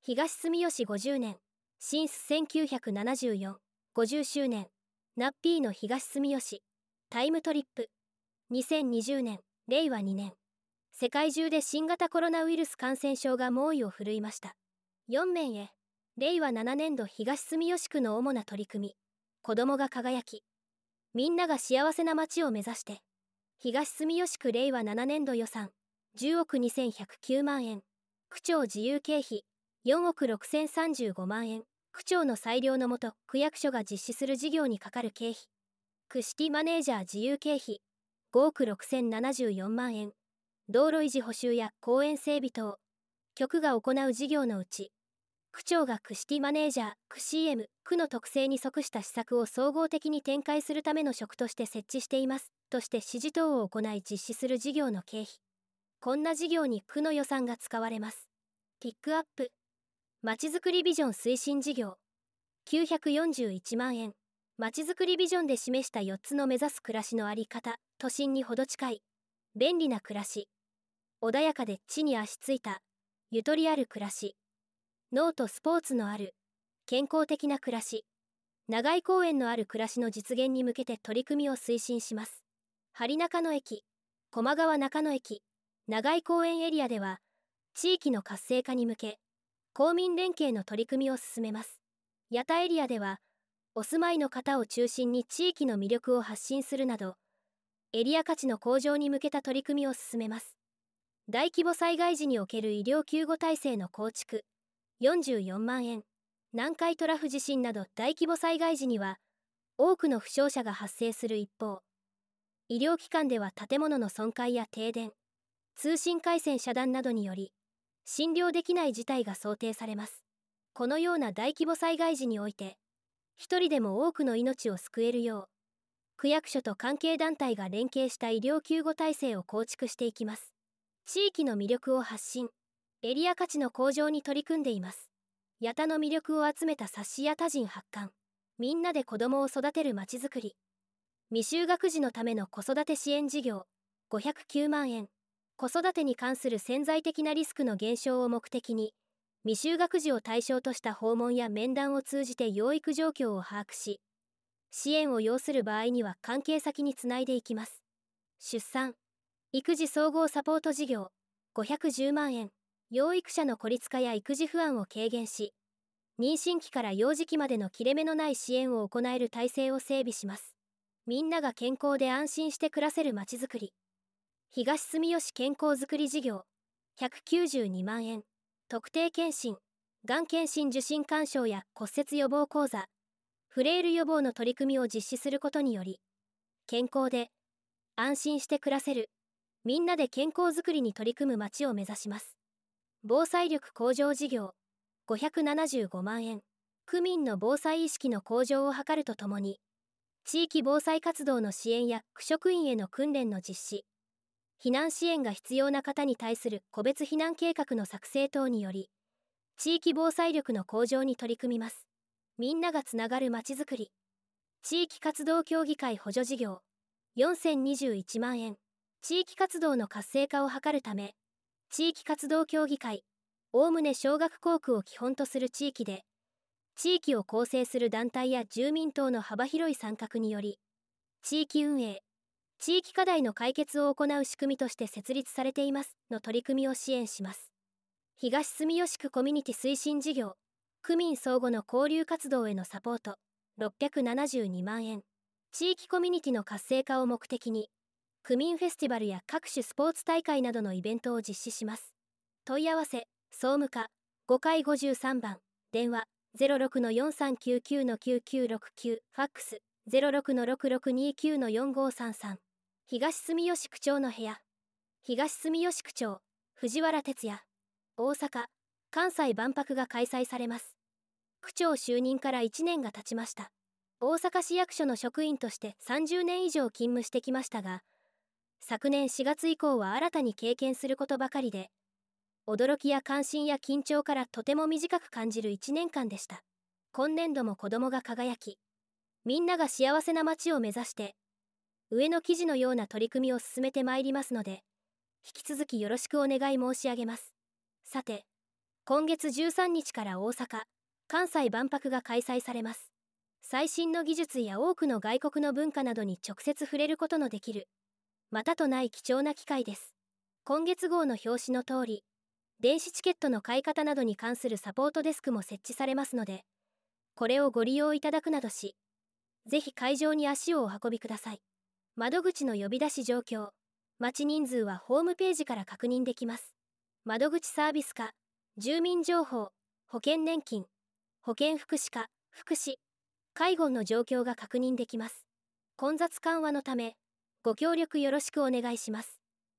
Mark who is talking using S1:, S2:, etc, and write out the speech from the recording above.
S1: 東住吉50年、新須1974、50周年、ナッピーの東住吉、タイムトリップ。2020年、令和2年。世界中で新型コロナウイルス感染症が猛威を振るいました。4面へ、令和7年度東住吉区の主な取り組み、子どもが輝き、みんなが幸せな街を目指して、東住吉区令和7年度予算、10億2109万円、区長自由経費、4億6035万円、区長の裁量のもと、区役所が実施する事業にかかる経費、区シティマネージャー自由経費、5億6074万円、道路維持補修や公園整備等、局が行う事業のうち、区長が区シティマネージャー、区 CM、区の特性に即した施策を総合的に展開するための職として設置しています、として指示等を行い実施する事業の経費。こんな事業に区の予算が使われます。ピックアップ。まちづくりビジョン推進事業。941万円。まちづくりビジョンで示した4つの目指す暮らしのあり方、都心にほど近い、便利な暮らし、穏やかで地に足ついた、ゆとりある暮らし、脳とスポーツのある、健康的な暮らし、長井公園のある暮らしの実現に向けて取り組みを推進します。針中野駅、駒川中野駅、長井公園エリアでは、地域の活性化に向け、公民連携の取り組みを進めます。八田エリアでは、お住まいの方を中心に地域の魅力を発信するなど、エリア価値の向上に向けた取り組みを進めます。大規模災害時における医療救護体制の構築、44万円。南海トラフ地震など大規模災害時には、多くの負傷者が発生する一方、医療機関では建物の損壊や停電、通信回線遮断などにより、診療できない事態が想定されます。このような大規模災害時において、一人でも多くの命を救えるよう、区役所と関係団体が連携した医療救護体制を構築していきます。地域の魅力を発信、エリア価値の向上に取り組んでいます。八田の魅力を集めた冊子や他人発刊、みんなで子供を育てるまちづくり、未就学児のための子育て支援事業、509万円。子育てに関する潜在的なリスクの減少を目的に、未就学児を対象とした訪問や面談を通じて養育状況を把握し、支援を要する場合には関係先につないでいきます。出産、育児総合サポート事業、510万円。養育者の孤立化や育児不安を軽減し、妊娠期から幼児期までの切れ目のない支援を行える体制を整備します。みんなが健康で安心して暮らせるまちづくり。東住吉健康づくり事業、192万円。特定健診、がん検診受診勧奨や骨折予防講座、フレイル予防の取り組みを実施することにより、健康で安心して暮らせる、みんなで健康づくりに取り組む街を目指します。防災力向上事業、575万円。区民の防災意識の向上を図るとともに、地域防災活動の支援や区職員への訓練の実施、避難支援が必要な方に対する個別避難計画の作成等により、地域防災力の向上に取り組みます。みんながつながるまちづくり。地域活動協議会補助事業、4021万円。地域活動の活性化を図るため、地域活動協議会、おおむね小学校区を基本とする地域で、地域を構成する団体や住民等の幅広い参画により、地域運営、地域課題の解決を行う仕組みとして設立されていますの取り組みを支援します。東住吉区コミュニティ推進事業、区民相互の交流活動へのサポート、672万円。地域コミュニティの活性化を目的に、区民フェスティバルや各種スポーツ大会などのイベントを実施します。問い合わせ、総務課、5階53番、電話、06-4399-9969、ファックス、06-6629-4533。東住吉区長の部屋。東住吉区長、藤原哲也。大阪・関西万博が開催されます。区長就任から1年が経ちました。大阪市役所の職員として30年以上勤務してきましたが、昨年4月以降は新たに経験することばかりで、驚きや関心や緊張からとても短く感じる1年間でした。今年度も子どもが輝き、みんなが幸せな街を目指して、上の記事のような取り組みを進めてまいりますので、引き続きよろしくお願い申し上げます。さて、 今月13日から大阪・関西万博が開催されます。最新の技術や多くの外国の文化などに直接触れることのできる、またとない貴重な機会です。今月号の表紙の通り、電子チケットの買い方などに関するサポートデスクも設置されますので、これをご利用いただくなどし、ぜひ会場に足をお運びください。窓口の呼び出し状況、待ち人数はホームページから確認できます。窓口サービス課、住民情報、保険年金、保健福祉課、福祉、介護の状況が確認できます。混雑緩和のため、ご協力よろしくお願いします。